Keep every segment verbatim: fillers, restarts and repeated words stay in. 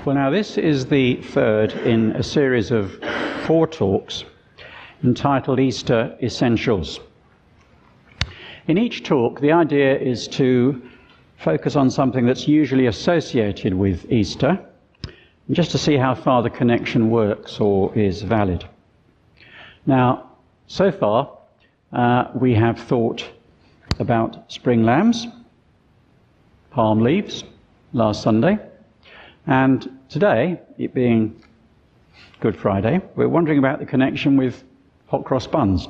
Well, now this is the third in a series of four talks entitled Easter Essentials. In each talk, the idea is to focus on something that's usually associated with Easter, just to see how far the connection works or is valid. Now, so far, uh, we have thought about spring lambs, palm leaves, last Sunday, and today, it being Good Friday, we're wondering about the connection with hot cross buns.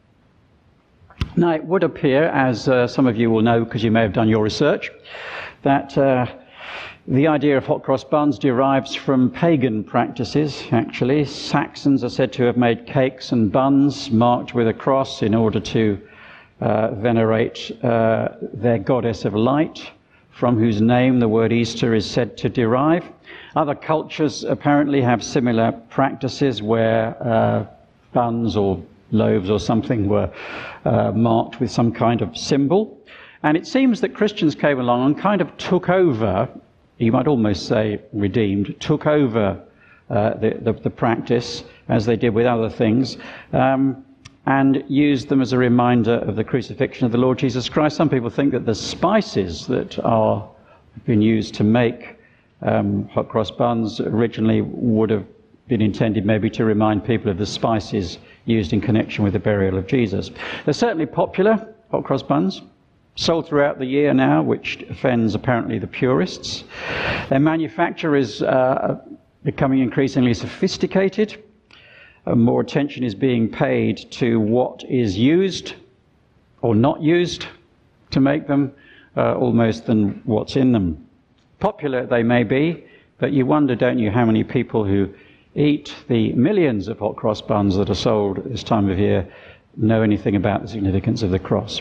Now, it would appear, as uh, some of you will know because you may have done your research, that uh, the idea of hot cross buns derives from pagan practices, actually. Saxons are said to have made cakes and buns marked with a cross in order to uh, venerate uh, their goddess of light, from whose name the word Easter is said to derive. Other cultures apparently have similar practices where uh, buns or loaves or something were uh, marked with some kind of symbol. And it seems that Christians came along and kind of took over, you might almost say redeemed, took over uh, the, the, the practice, as they did with other things, um, and used them as a reminder of the crucifixion of the Lord Jesus Christ. Some people think that the spices that are been used to make um, hot cross buns originally would have been intended maybe to remind people of the spices used in connection with the burial of Jesus. They're certainly popular, hot cross buns, sold throughout the year now, which offends apparently the purists. Their manufacture is uh, becoming increasingly sophisticated. Uh, more attention is being paid to what is used or not used to make them, uh, almost than what's in them. Popular they may be, but you wonder, don't you, how many people who eat the millions of hot cross buns that are sold at this time of year know anything about the significance of the cross.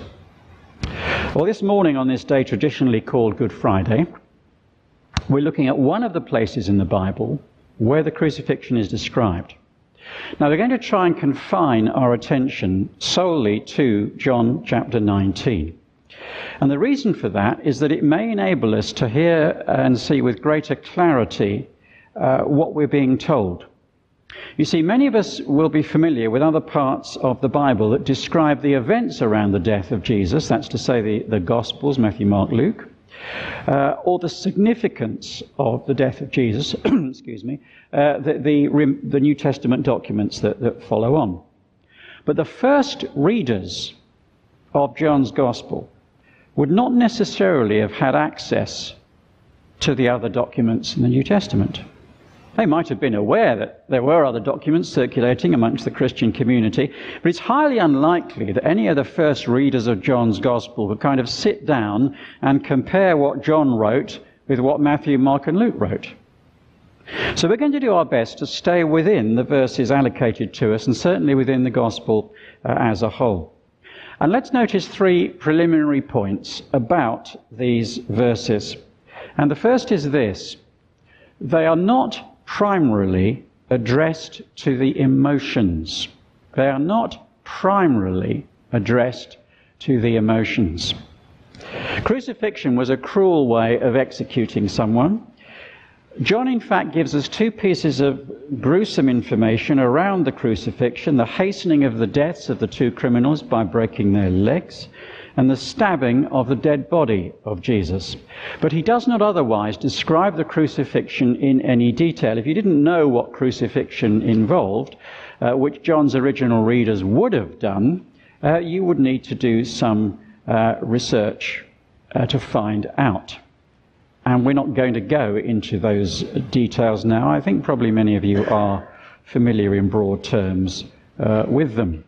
Well, this morning on this day traditionally called Good Friday, we're looking at one of the places in the Bible where the crucifixion is described. Now, we're going to try and confine our attention solely to John chapter nineteen. And the reason for that is that it may enable us to hear and see with greater clarity uh, what we're being told. You see, many of us will be familiar with other parts of the Bible that describe the events around the death of Jesus, that's to say the, the Gospels, Matthew, Mark, Luke, uh, or the significance of the death of Jesus, excuse me, uh, the, the, the New Testament documents that, that follow on. But the first readers of John's Gospel would not necessarily have had access to the other documents in the New Testament. They might have been aware that there were other documents circulating amongst the Christian community, but it's highly unlikely that any of the first readers of John's Gospel would kind of sit down and compare what John wrote with what Matthew, Mark, and Luke wrote. So we're going to do our best to stay within the verses allocated to us, and certainly within the Gospel uh, as a whole. And let's notice three preliminary points about these verses. And the first is this: they are not primarily addressed to the emotions. They are not primarily addressed to the emotions. Crucifixion was a cruel way of executing someone. John, in fact, gives us two pieces of gruesome information around the crucifixion: the hastening of the deaths of the two criminals by breaking their legs, and the stabbing of the dead body of Jesus. But he does not otherwise describe the crucifixion in any detail. If you didn't know what crucifixion involved, uh, which John's original readers would have done, uh, you would need to do some uh, research uh, to find out. And we're not going to go into those details now. I think probably many of you are familiar in broad terms uh, with them.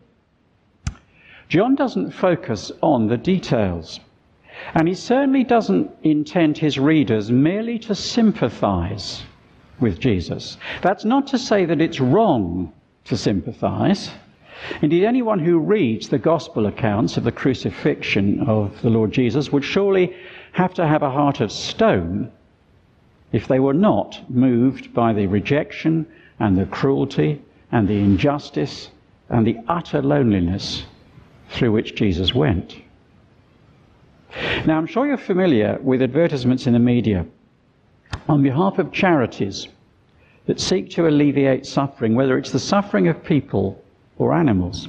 John doesn't focus on the details, and he certainly doesn't intend his readers merely to sympathize with Jesus. That's not to say that it's wrong to sympathize. Indeed, anyone who reads the gospel accounts of the crucifixion of the Lord Jesus would surely have to have a heart of stone if they were not moved by the rejection and the cruelty and the injustice and the utter loneliness through which Jesus went. Now, I'm sure you're familiar with advertisements in the media on behalf of charities that seek to alleviate suffering, whether it's the suffering of people or animals.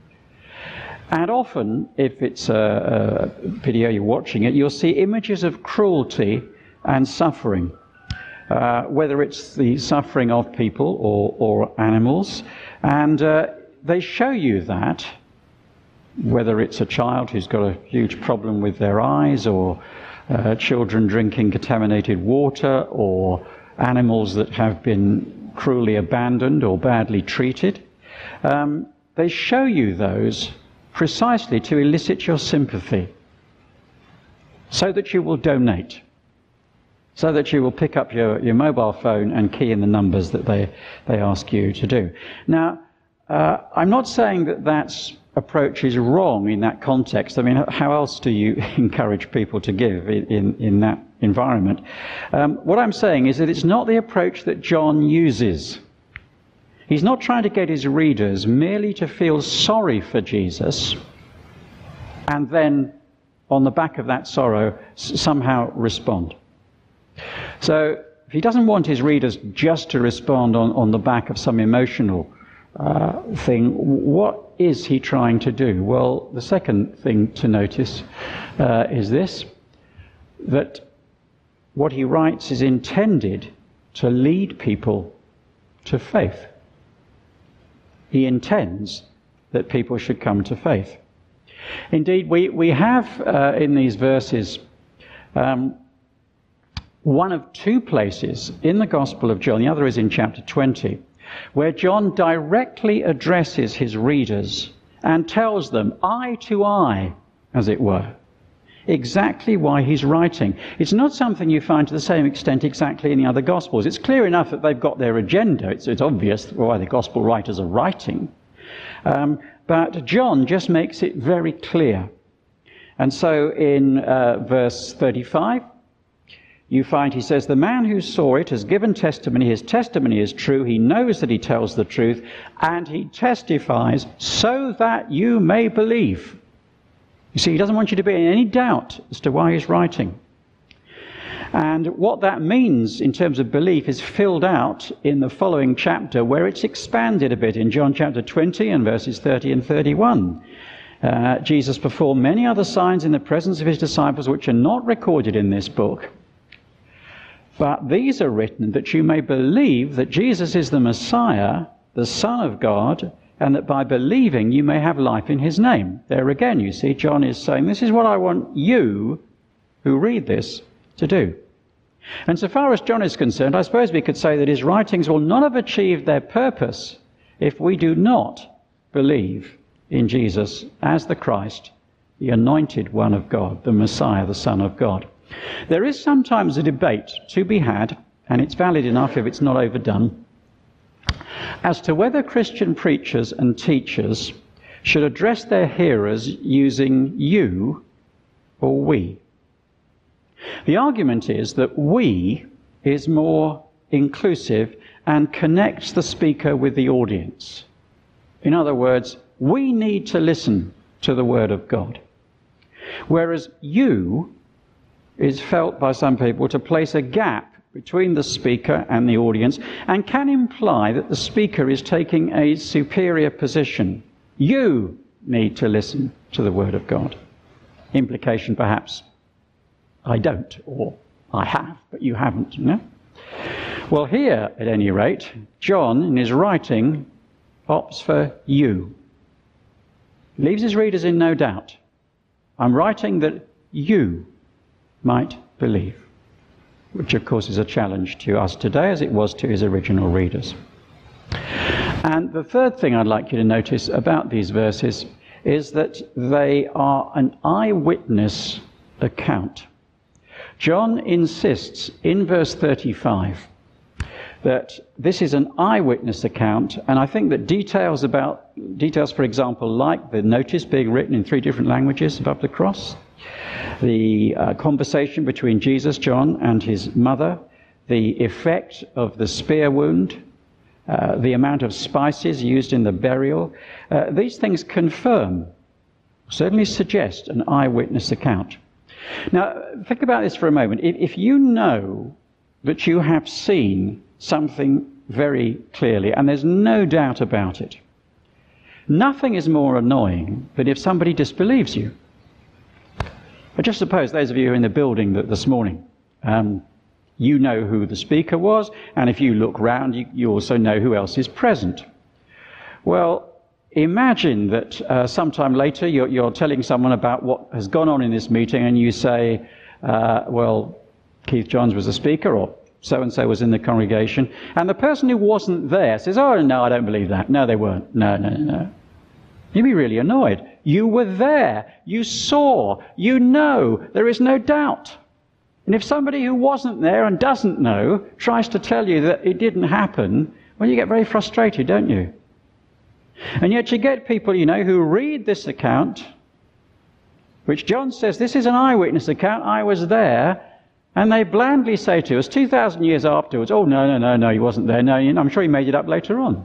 And often, if it's a, a video you're watching it, you'll see images of cruelty and suffering, uh, whether it's the suffering of people or, or animals. And uh, they show you that, whether it's a child who's got a huge problem with their eyes, or uh, children drinking contaminated water, or animals that have been cruelly abandoned or badly treated. Um, they show you those precisely to elicit your sympathy, so that you will donate, so that you will pick up your, your mobile phone and key in the numbers that they, they ask you to do. Now, uh, I'm not saying that that approach is wrong in that context. I mean, how else do you encourage people to give in, in, in that environment? Um, what I'm saying is that it's not the approach that John uses. He's not trying to get his readers merely to feel sorry for Jesus and then, on the back of that sorrow, s- somehow respond. So, if he doesn't want his readers just to respond on, on the back of some emotional uh, thing, what is he trying to do? Well, the second thing to notice uh, is this, that what he writes is intended to lead people to faith. He intends that people should come to faith. Indeed, we, we have uh, in these verses um, one of two places in the Gospel of John, the other is in chapter twenty, where John directly addresses his readers and tells them, eye to eye, as it were, exactly why he's writing. It's not something you find to the same extent exactly in the other Gospels. It's clear enough that they've got their agenda. It's, it's obvious why the Gospel writers are writing. Um, but John just makes it very clear. And so in uh, verse thirty-five, you find he says, the man who saw it has given testimony. His testimony is true. He knows that he tells the truth, and he testifies so that you may believe. You see, he doesn't want you to be in any doubt as to why he's writing. And what that means in terms of belief is filled out in the following chapter, where it's expanded a bit in John chapter twenty and verses thirty and thirty-one. Uh, Jesus performed many other signs in the presence of his disciples, which are not recorded in this book. But these are written that you may believe that Jesus is the Messiah, the Son of God, and that by believing you may have life in his name. There again, you see, John is saying, this is what I want you who read this to do. And so far as John is concerned, I suppose we could say that his writings will not have achieved their purpose if we do not believe in Jesus as the Christ, the anointed one of God, the Messiah, the Son of God. There is sometimes a debate to be had, and it's valid enough if it's not overdone, as to whether Christian preachers and teachers should address their hearers using you or we. The argument is that we is more inclusive and connects the speaker with the audience. In other words, we need to listen to the Word of God. Whereas you is felt by some people to place a gap between the speaker and the audience and can imply that the speaker is taking a superior position. You need to listen to the Word of God. Implication perhaps, I don't, or I have, but you haven't, no? Well, here, at any rate, John, in his writing, opts for you. Leaves his readers in no doubt. I'm writing that you might believe, which of course is a challenge to us today as it was to his original readers. And the third thing I'd like you to notice about these verses is that they are an eyewitness account. John insists in verse thirty-five that this is an eyewitness account, and I think that details about, details for example, like the notice being written in three different languages above the cross, the uh, conversation between Jesus, John, and his mother, the effect of the spear wound, uh, the amount of spices used in the burial, uh, these things confirm, certainly suggest an eyewitness account. Now, think about this for a moment. If, if you know that you have seen something very clearly, and there's no doubt about it. Nothing is more annoying than if somebody disbelieves you. But just suppose those of you who are in the building that this morning, um, you know who the speaker was, and if you look round, you, you also know who else is present. Well, imagine that uh, sometime later you're, you're telling someone about what has gone on in this meeting, and you say, uh, well, Keith Johns was the speaker, or so-and-so was in the congregation, and the person who wasn't there says, oh, no, I don't believe that. No, they weren't. No, no, no. You'd be really annoyed. You were there. You saw. You know. There is no doubt. And if somebody who wasn't there and doesn't know tries to tell you that it didn't happen, well, you get very frustrated, don't you? And yet you get people, you know, who read this account, which John says, this is an eyewitness account, I was there, and they blandly say to us, two thousand years afterwards, oh, no, no, no, no, he wasn't there. No, I'm sure he made it up later on.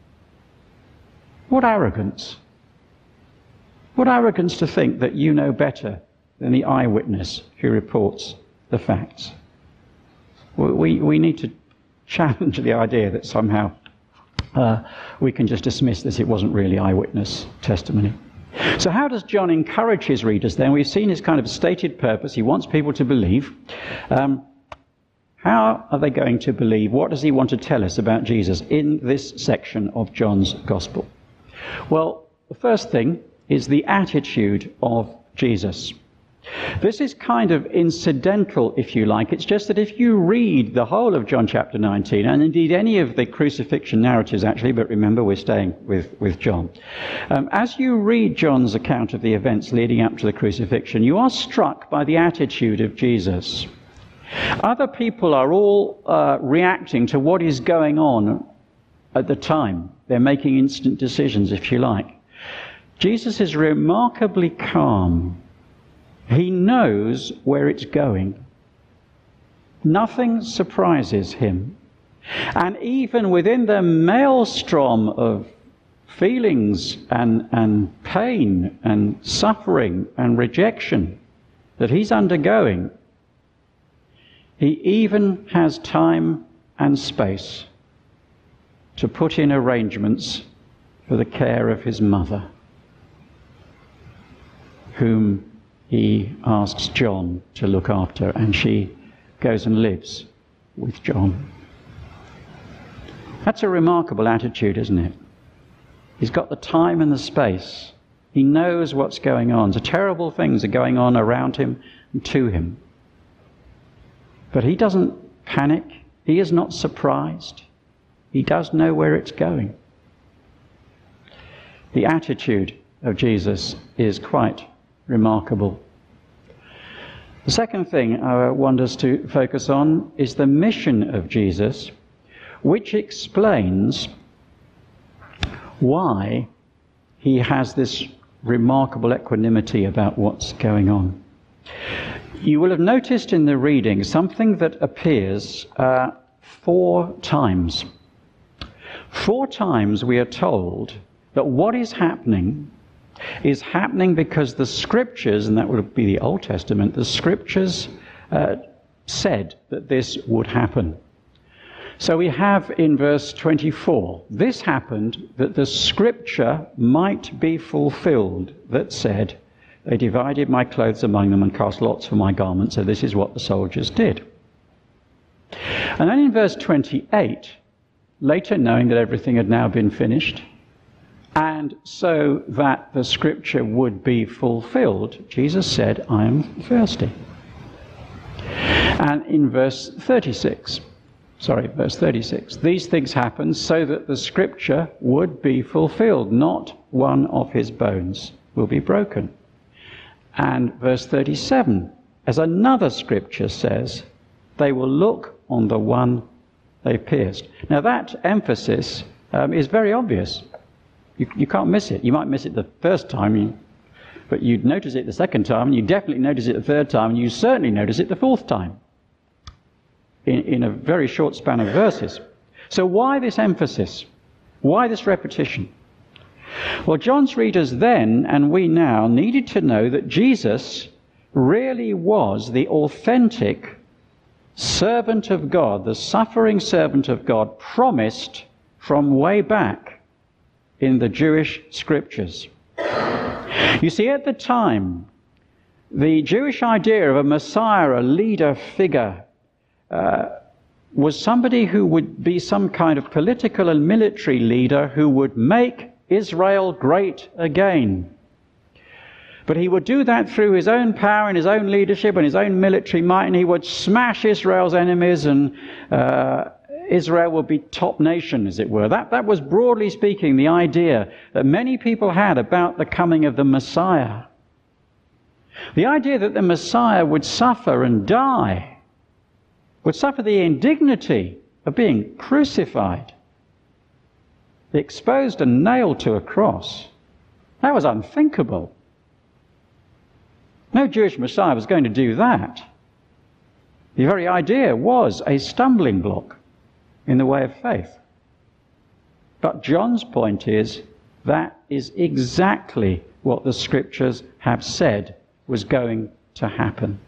What arrogance. What arrogance to think that you know better than the eyewitness who reports the facts. We, we need to challenge the idea that somehow uh, we can just dismiss this. It wasn't really eyewitness testimony. So how does John encourage his readers then? We've seen his kind of stated purpose. He wants people to believe. Um, how are they going to believe? What does he want to tell us about Jesus in this section of John's Gospel? Well, the first thing is the attitude of Jesus. This is kind of incidental, if you like. It's just that if you read the whole of John chapter nineteen, and indeed any of the crucifixion narratives actually, but remember we're staying with, with John. Um, as you read John's account of the events leading up to the crucifixion, you are struck by the attitude of Jesus. Other people are all uh, reacting to what is going on at the time. They're making instant decisions, if you like. Jesus is remarkably calm. He knows where it's going. Nothing surprises him. And even within the maelstrom of feelings and, and pain and suffering and rejection that he's undergoing, he even has time and space to put in arrangements for the care of his mother, whom he asks John to look after, and she goes and lives with John. That's a remarkable attitude, isn't it? He's got the time and the space. He knows what's going on. So terrible things are going on around him and to him. But he doesn't panic. He is not surprised. He does know where it's going. The attitude of Jesus is quite remarkable. The second thing I want us to focus on is the mission of Jesus, which explains why he has this remarkable equanimity about what's going on. You will have noticed in the reading something that appears uh, four times. Four times we are told that what is happening is happening because the Scriptures, and that would be the Old Testament, the Scriptures uh, said that this would happen. So we have in verse twenty-four, this happened that the Scripture might be fulfilled that said, they divided my clothes among them and cast lots for my garments, so this is what the soldiers did. And then in verse twenty-eight, later knowing that everything had now been finished, and so that the Scripture would be fulfilled, Jesus said, I am thirsty. And in verse thirty-six, sorry, verse thirty-six, these things happened so that the Scripture would be fulfilled. Not one of his bones will be broken. And verse thirty-seven, as another Scripture says, they will look on the one they pierced. Now that emphasis um, is very obvious. You, you can't miss it. You might miss it the first time, you, but you'd notice it the second time, and you definitely notice it the third time, and you certainly notice it the fourth time, in, in a very short span of verses. So why this emphasis? Why this repetition? Well, John's readers then, and we now, needed to know that Jesus really was the authentic servant of God, the suffering servant of God, promised from way back in the Jewish scriptures. You see, at the time, the Jewish idea of a Messiah, a leader figure, uh, was somebody who would be some kind of political and military leader who would make Israel great again. But he would do that through his own power and his own leadership and his own military might, and he would smash Israel's enemies, and uh, Israel would be top nation, as it were. That, that was, broadly speaking, the idea that many people had about the coming of the Messiah. The idea that the Messiah would suffer and die, would suffer the indignity of being crucified, exposed and nailed to a cross, that was unthinkable. No Jewish Messiah was going to do that. The very idea was a stumbling block in the way of faith. But John's point is, that is exactly what the scriptures have said was going to happen.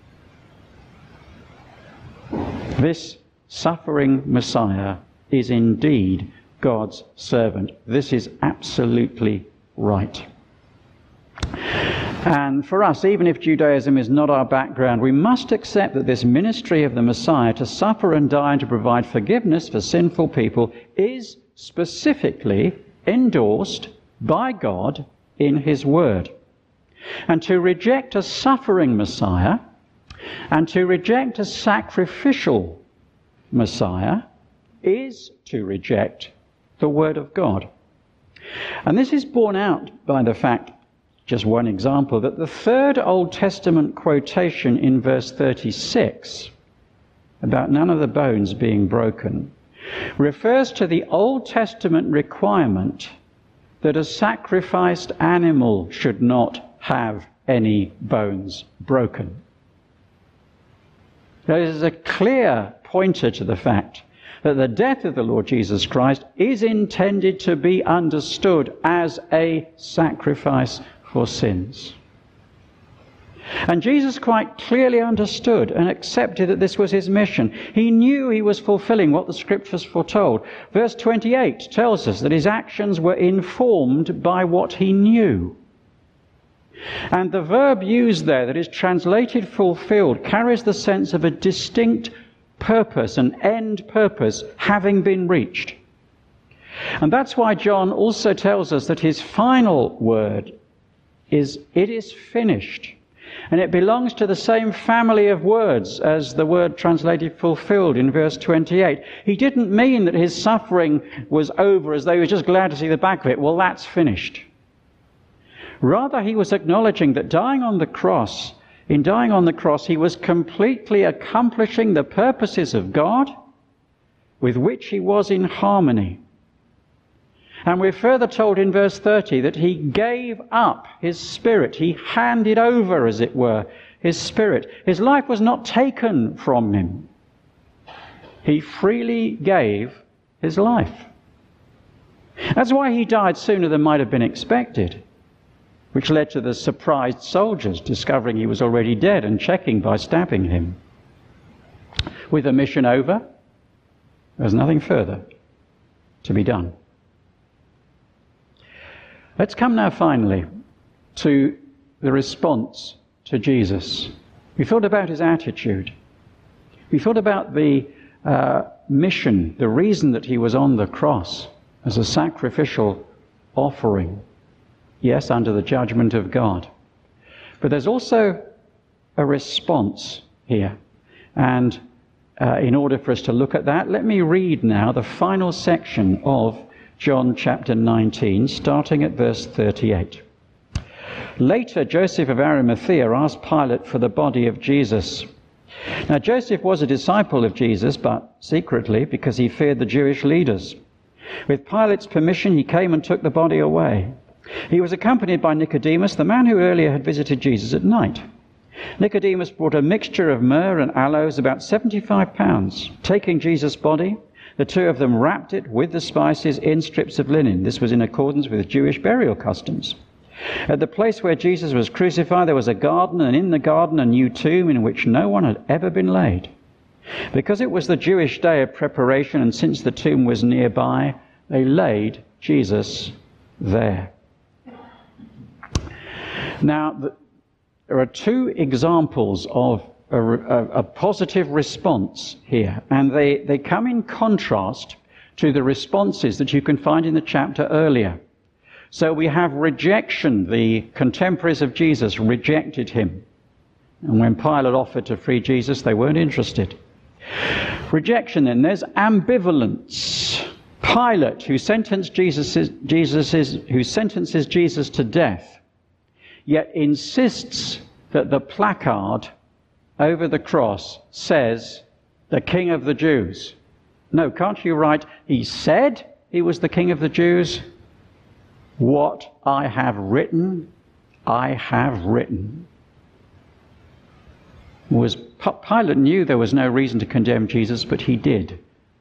This suffering Messiah is indeed God's servant. This is absolutely right. And for us, even if Judaism is not our background, we must accept that this ministry of the Messiah to suffer and die and to provide forgiveness for sinful people is specifically endorsed by God in His Word. And to reject a suffering Messiah and to reject a sacrificial Messiah is to reject the Word of God. And this is borne out by the fact, just one example, that the third Old Testament quotation in verse thirty-six, about none of the bones being broken, refers to the Old Testament requirement that a sacrificed animal should not have any bones broken. There is a clear pointer to the fact that the death of the Lord Jesus Christ is intended to be understood as a sacrifice for sins. And Jesus quite clearly understood and accepted that this was his mission. He knew he was fulfilling what the scriptures foretold. Verse twenty-eight tells us that his actions were informed by what he knew. And the verb used there that is translated fulfilled carries the sense of a distinct purpose, an end purpose having been reached. And that's why John also tells us that his final word is, "It is finished." And it belongs to the same family of words as the word translated fulfilled in verse twenty-eight. He didn't mean that his suffering was over as though he was just glad to see the back of it. Well, that's finished. Rather, he was acknowledging that dying on the cross, in dying on the cross, he was completely accomplishing the purposes of God with which he was in harmony. And we're further told in verse thirty that he gave up his spirit. He handed over, as it were, his spirit. His life was not taken from him. He freely gave his life. That's why he died sooner than might have been expected, which led to the surprised soldiers discovering he was already dead and checking by stabbing him. With the mission over, there's nothing further to be done. Let's come now finally to the response to Jesus. We thought about his attitude. We thought about the uh, mission, the reason that he was on the cross as a sacrificial offering. Yes, under the judgment of God. But there's also a response here. And uh, in order for us to look at that, let me read now the final section of John chapter nineteen, starting at verse thirty-eight. Later, Joseph of Arimathea asked Pilate for the body of Jesus. Now, Joseph was a disciple of Jesus, but secretly, because he feared the Jewish leaders. With Pilate's permission, he came and took the body away. He was accompanied by Nicodemus, the man who earlier had visited Jesus at night. Nicodemus brought a mixture of myrrh and aloes, about seventy-five pounds. Taking Jesus' body, the two of them wrapped it with the spices in strips of linen. This was in accordance with Jewish burial customs. At the place where Jesus was crucified, there was a garden, and in the garden a new tomb in which no one had ever been laid. Because it was the Jewish day of preparation, and since the tomb was nearby, they laid Jesus there. Now, the, there are two examples of a, a, a positive response here, and they, they come in contrast to the responses that you can find in the chapter earlier. So we have rejection. The contemporaries of Jesus rejected him. And when Pilate offered to free Jesus, they weren't interested. Rejection, then. There's ambivalence. Pilate, who sentenced Jesus, Jesus is, who sentences Jesus to death, yet insists that the placard over the cross says, "The King of the Jews." No, can't you write, "He said he was the King of the Jews"? What I have written, I have written. Was Pilate knew there was no reason to condemn Jesus, but he did.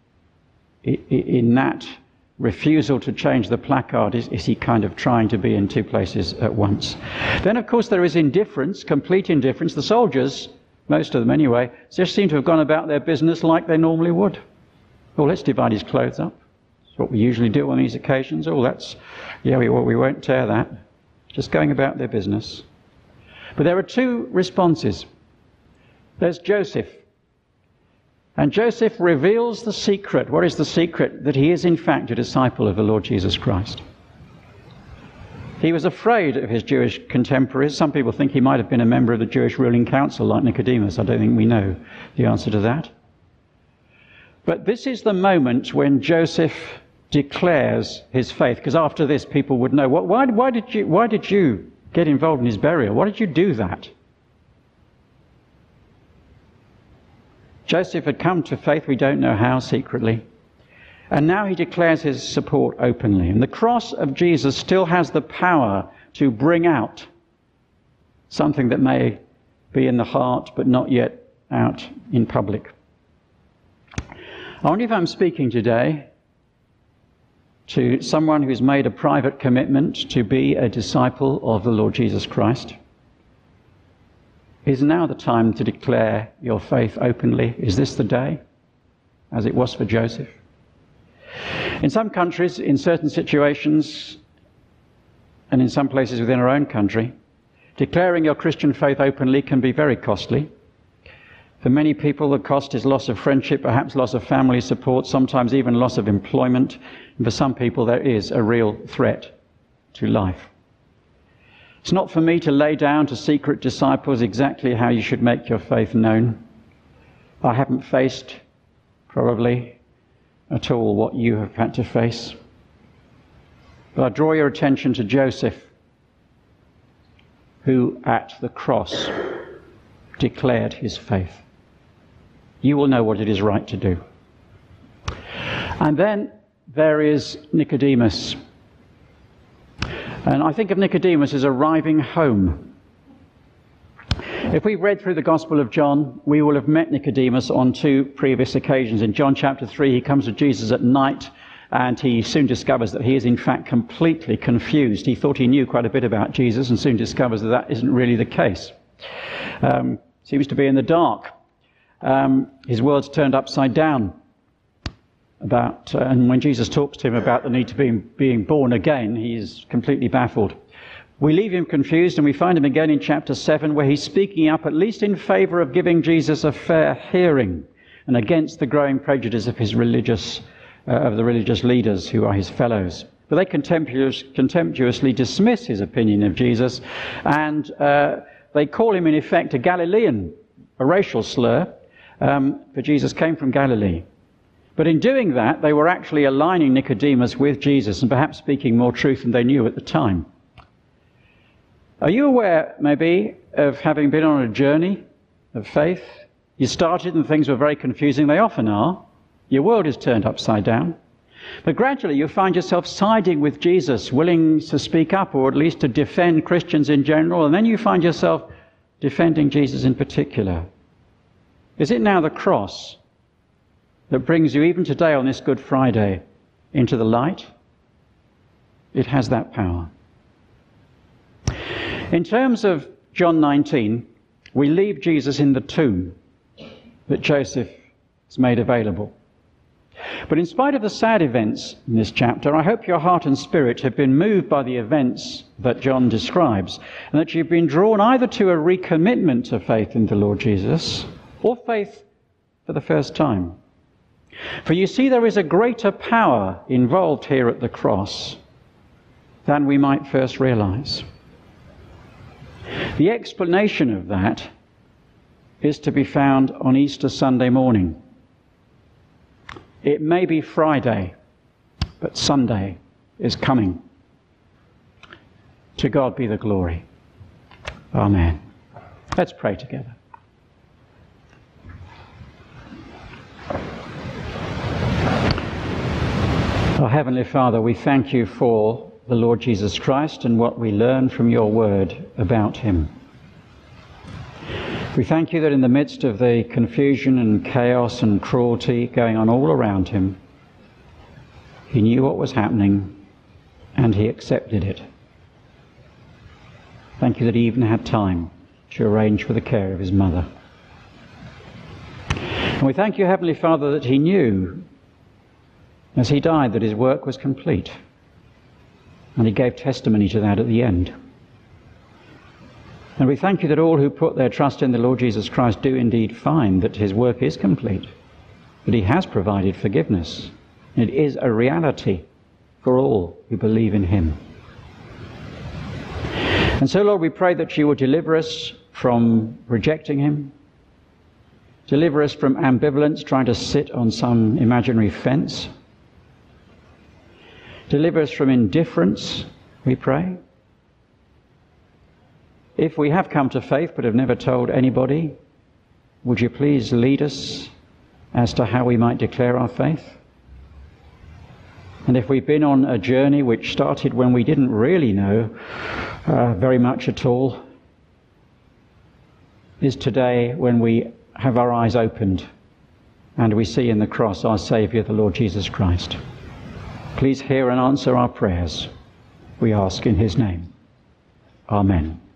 In that refusal to change the placard, is, is he kind of trying to be in two places at once? Then, of course, there is indifference, complete indifference. The soldiers, most of them anyway, just seem to have gone about their business like they normally would. Oh, let's divide his clothes up. That's what we usually do on these occasions. Oh, that's, yeah, we, well, we won't tear that. Just going about their business. But there are two responses. There's Joseph. And Joseph reveals the secret. What is the secret? That he is in fact a disciple of the Lord Jesus Christ. He was afraid of his Jewish contemporaries. Some people think he might have been a member of the Jewish ruling council like Nicodemus. I don't think we know the answer to that. But this is the moment when Joseph declares his faith, because after this people would know, why, why, did you, why did you get involved in his burial? Why did you do that? Joseph had come to faith, we don't know how, secretly. And now he declares his support openly. And the cross of Jesus still has the power to bring out something that may be in the heart, but not yet out in public. I wonder if I'm speaking today to someone who's made a private commitment to be a disciple of the Lord Jesus Christ. Is now the time to declare your faith openly? Is this the day, as it was for Joseph? In some countries, in certain situations, and in some places within our own country, declaring your Christian faith openly can be very costly. For many people, the cost is loss of friendship, perhaps loss of family support, sometimes even loss of employment. And for some people, there is a real threat to life. It's not for me to lay down to secret disciples exactly how you should make your faith known. I haven't faced, probably, at all what you have had to face. But I draw your attention to Joseph, who at the cross declared his faith. You will know what it is right to do. And then there is Nicodemus. And I think of Nicodemus as arriving home. If we read through the Gospel of John, we will have met Nicodemus on two previous occasions. In John chapter three, he comes to Jesus at night, and he soon discovers that he is in fact completely confused. He thought he knew quite a bit about Jesus, and soon discovers that that isn't really the case. Um, seems to be in the dark. Um, his world's turned upside down. About, uh, and when Jesus talks to him about the need to be being born again, he's completely baffled. We leave him confused, and we find him again in chapter seven, where he's speaking up, at least in favor of giving Jesus a fair hearing, and against the growing prejudice of his religious, uh, of the religious leaders who are his fellows. But they contemptuous, contemptuously dismiss his opinion of Jesus, and uh, they call him in effect a Galilean, a racial slur, um, for Jesus came from Galilee. But in doing that, they were actually aligning Nicodemus with Jesus and perhaps speaking more truth than they knew at the time. Are you aware, maybe, of having been on a journey of faith? You started and things were very confusing. They often are. Your world is turned upside down. But gradually you find yourself siding with Jesus, willing to speak up or at least to defend Christians in general. And then you find yourself defending Jesus in particular. Is it now the cross that brings you, even today on this Good Friday, into the light? It has that power. In terms of John nineteen, we leave Jesus in the tomb that Joseph is made available. But in spite of the sad events in this chapter, I hope your heart and spirit have been moved by the events that John describes, and that you've been drawn either to a recommitment to faith in the Lord Jesus, or faith for the first time. For you see, there is a greater power involved here at the cross than we might first realize. The explanation of that is to be found on Easter Sunday morning. It may be Friday, but Sunday is coming. To God be the glory. Amen. Let's pray together. Our Heavenly Father, we thank you for the Lord Jesus Christ and what we learn from your word about him. We thank you that in the midst of the confusion and chaos and cruelty going on all around him, he knew what was happening and he accepted it. Thank you that he even had time to arrange for the care of his mother. And we thank you, Heavenly Father, that he knew as he died that his work was complete. And he gave testimony to that at the end. And we thank you that all who put their trust in the Lord Jesus Christ do indeed find that his work is complete, that he has provided forgiveness. It is a reality for all who believe in him. And so, Lord, we pray that you will deliver us from rejecting him, deliver us from ambivalence, trying to sit on some imaginary fence, deliver us from indifference, we pray. If we have come to faith but have never told anybody, would you please lead us as to how we might declare our faith? And if we've been on a journey which started when we didn't really know uh, very much at all, is today when we have our eyes opened and we see in the cross our Saviour, the Lord Jesus Christ. Please hear and answer our prayers. We ask in his name. Amen.